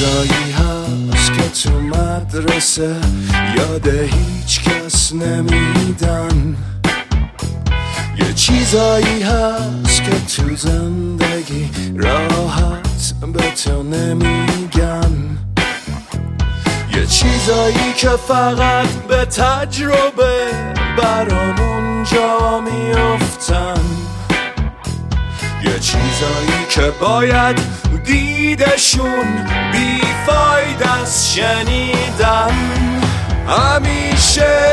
چیزایی هست که تو مدرسه یاد هیچ کس نمیدن، یه چیزایی هست که تو زندگی راحت به تو نمیگن، یه چیزایی که فقط به تجربه برامون جا میافتن، یه چیزایی که باید دیدشون بیفاید از شنیدن. همیشه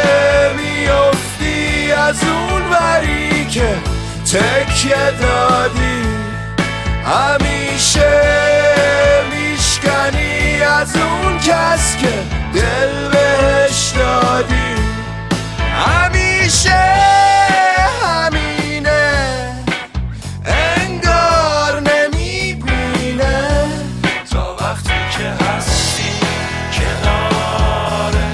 میافتی از اون وری که تکیه دادی، همیشه میشکنی از اون کس که دل بهش دادی، همیشه همینه انگار نمیبینه تا وقتی که هستی کناره.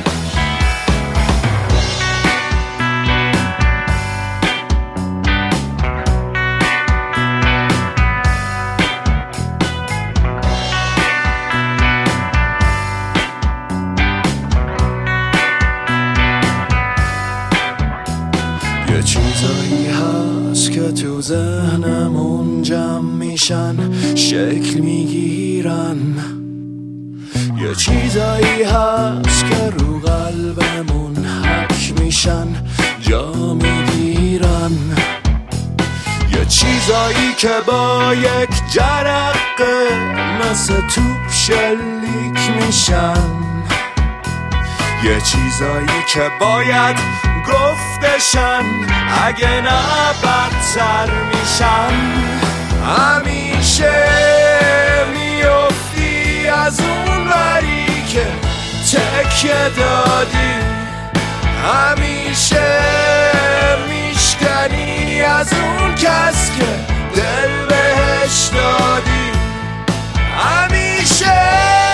یه چیزایی هست که تو ذهنمون جمع میشن، شکل میگیرن، یه چیزایی هست که رو قلبمون حک میشن، جا میگیرن، یه چیزایی که با یک جرقه مثل توپ شلیک میشن، یه چیزایی که باید گفتشن اگه نه بدتر میشن. همیشه میافتی از اون وری که تکیه دادی، همیشه میشکنی از اون کس که دل بهش دادی، همیشه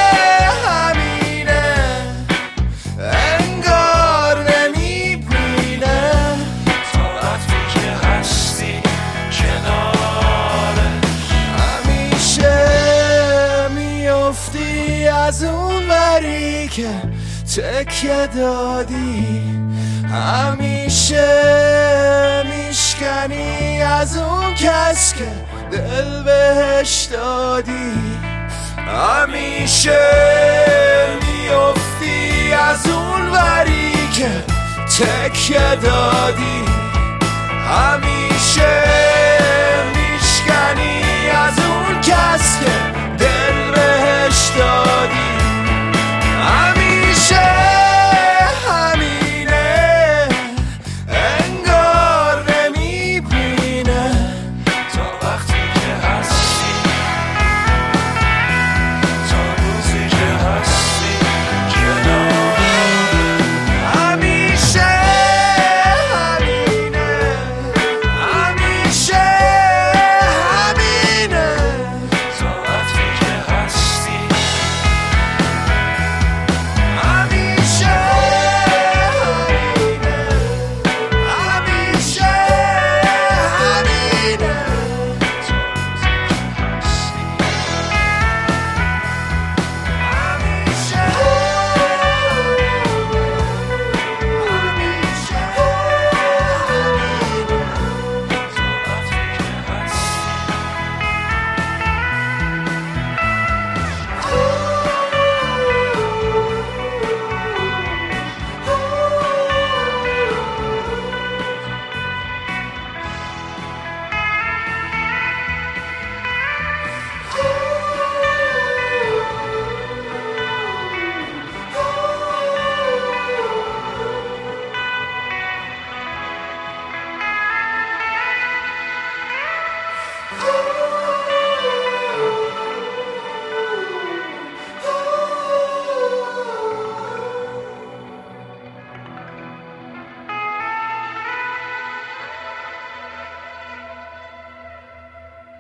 از اون وری که تکیه دادی، همیشه میشکنی از اون کس که دل بهش دادی، همیشه میافتی از اون وری که تکیه دادی،